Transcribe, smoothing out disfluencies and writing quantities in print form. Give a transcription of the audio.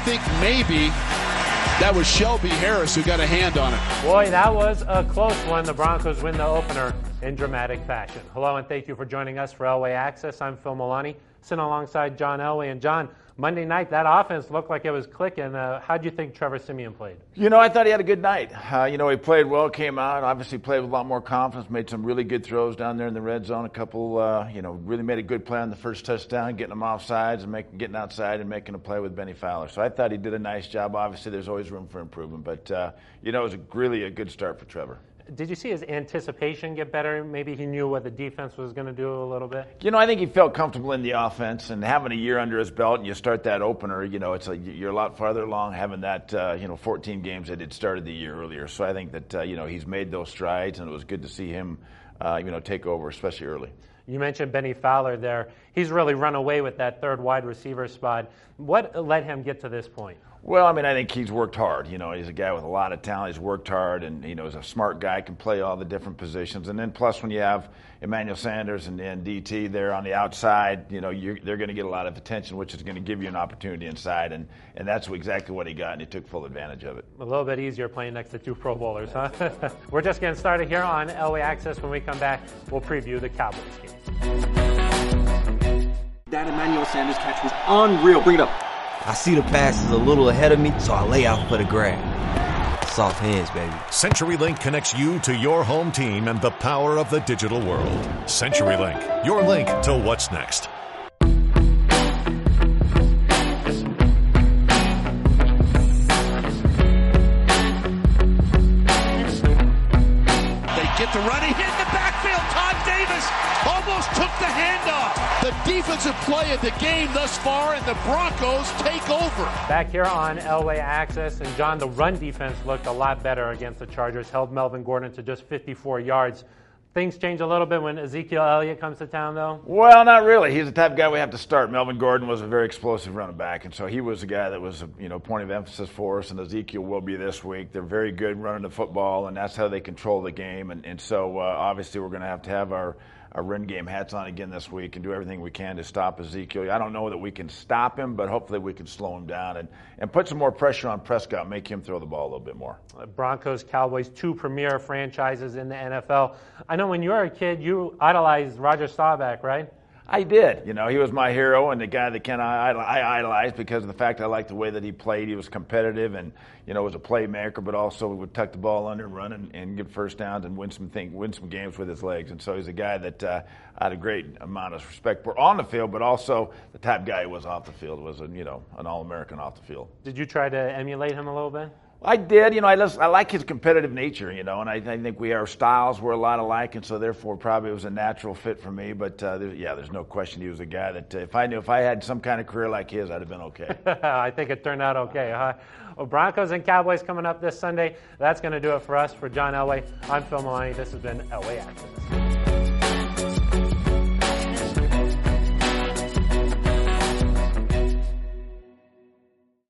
think maybe that was Shelby Harris who got a hand on it. Boy, that was a close one. The Broncos win the opener in dramatic fashion. Hello, and thank you for joining us for Elway Access. I'm Phil Milani, sitting alongside John Elway. And John, Monday night, that offense looked like it was clicking. How do you think Trevor Siemian played? I thought he had a good night. He played well, came out, obviously played with a lot more confidence, made some really good throws down there in the red zone. A couple, really made a good play on the first touchdown, getting them off sides and getting outside and making a play with Benny Fowler. So I thought he did a nice job. Obviously, there's always room for improvement, but, it was really a good start for Trevor. Did you see his anticipation get better? Maybe he knew what the defense was going to do a little bit? I think he felt comfortable in the offense, and having a year under his belt and you start that opener, it's like you're a lot farther along having that, 14 games that had started the year earlier. So I think that, he's made those strides, and it was good to see him, take over, especially early. You mentioned Benny Fowler there. He's really run away with that third wide receiver spot. What let him get to this point? Well, I think he's worked hard. He's a guy with a lot of talent. He's worked hard, and, he's a smart guy, can play all the different positions. And then plus when you have Emmanuel Sanders and DT there on the outside, they're going to get a lot of attention, which is going to give you an opportunity inside. And that's exactly what he got, and he took full advantage of it. A little bit easier playing next to two Pro Bowlers, huh? We're just getting started here on Elway Access. When we come back, we'll preview the Cowboys game. That Emmanuel Sanders catch was unreal. Bring it up. I see the passes a little ahead of me, so I lay out for the grab. Soft hands, baby. CenturyLink connects you to your home team and the power of the digital world. CenturyLink, your link to what's next. They get the run. He hit in the backfield. Todd Davis almost took the handoff. The defensive play of the game thus far, and the Broncos take over. Back here on Elway Access, and John, the run defense looked a lot better against the Chargers, held Melvin Gordon to just 54 yards. Things change a little bit when Ezekiel Elliott comes to town, though? Well, not really. He's the type of guy we have to start. Melvin Gordon was a very explosive running back, and so he was a guy that was a point of emphasis for us, and Ezekiel will be this week. They're very good running the football, and that's how they control the game. And so obviously we're going to have our run game hats on again this week and do everything we can to stop Ezekiel. I don't know that we can stop him, but hopefully we can slow him down and put some more pressure on Prescott, make him throw the ball a little bit more. Broncos, Cowboys, two premier franchises in the NFL. I know when you were a kid, you idolized Roger Staubach, right? I did. He was my hero and the guy that I idolized because of the fact I liked the way that he played. He was competitive and, was a playmaker, but also would tuck the ball under and run and get first downs and win some games with his legs. And so he's a guy that I had a great amount of respect for on the field, but also the type of guy he was off the field, was an All-American off the field. Did you try to emulate him a little bit? I did. I like his competitive nature, and I think our styles were a lot alike, and so therefore probably it was a natural fit for me. But there's no question he was a guy that if I had some kind of career like his, I'd have been okay. I think it turned out okay, huh? Well, Broncos and Cowboys coming up this Sunday. That's going to do it for us. For John Elway, I'm Phil Milani. This has been Elway Access.